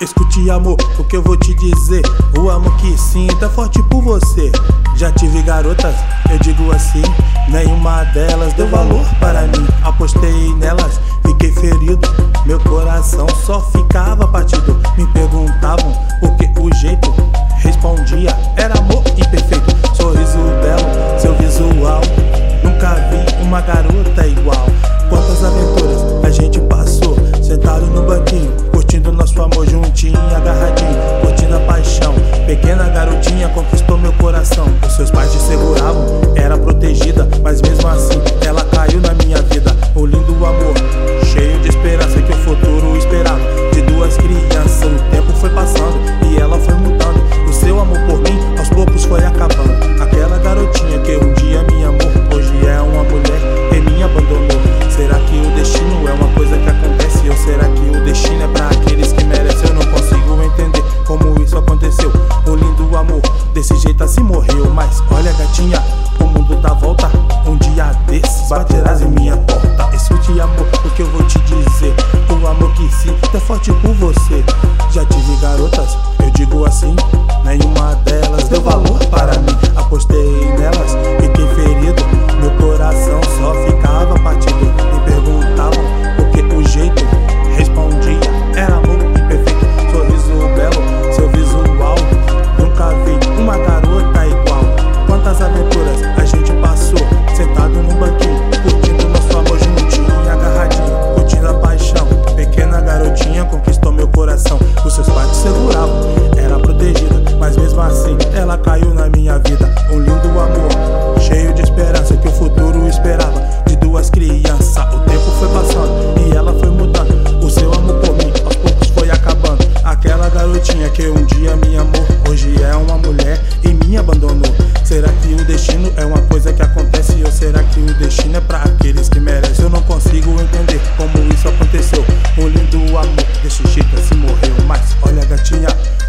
Escute, amor, o que eu vou te dizer. O amor que sinto é forte por você. Já tive garotas, eu digo assim, nenhuma delas deu valor para mim. Apostei nelas, fiquei ferido, meu coração só ficava partido. Me perguntavam por que o jeito, respondia, era amor imperfeito. Sorriso belo, seu visual, nunca vi uma garota igual. Quantas aventuras a gente passou, sentado no banquinho, curtindo nosso amor juntinho, agarradinho, curtindo a paixão. Pequena garotinha conquistou meu coração. Os seus pais te seguravam, era protegida, mas mesmo assim ela caiu na minha vida. Um lindo amor, cheio de esperança que o futuro esperava. De duas crianças, o tempo foi passando e ela foi mudando. O seu amor por mim aos poucos foi acabando. Aquela garotinha que um dia me amou, hoje é uma mulher que me abandonou. Será que o destino é uma coisa que acontece? Ou será que o destino é pra aqueles que merecem? Eu não consigo entender como isso aconteceu. Um lindo amor, desse jeito assim morreu. Mas olha, gatinha, o mundo dá volta. Um dia desses baterás em minha porta. Escute, amor, o que eu vou te dizer. O amor que sinto é forte por você. Já tive garotas, eu digo assim, nenhuma delas deu valor para mim. Apostei nelas, fiquei ferido, meu coração só ficava partido. Me perguntavam por que o jeito, respondia, era amor imperfeito. Sorriso belo, seu visual, nunca vi uma garota igual. Quantas aventuras a gente passou, sentado num banquinho, curtindo nosso amor juntinho, agarradinho, curtindo a paixão. Pequena garotinha conquistou meu coração. Os seus pais te seguravam, era protegida, mas mesmo assim ela caiu na minha vida. Um lindo amor, cheio de esperança que o futuro esperava. De duas crianças, o tempo foi passando e ela foi mudando. O seu amor por mim aos poucos foi acabando. Aquela garotinha que um dia me amou, hoje é uma mulher e me abandonou. Será que o destino é uma coisa que acontece? Ou será que o destino é pra aqueles que merecem? Eu não consigo entender como isso aconteceu. Um lindo amor, desse jeito assim morreu. Mas olha, gatinha,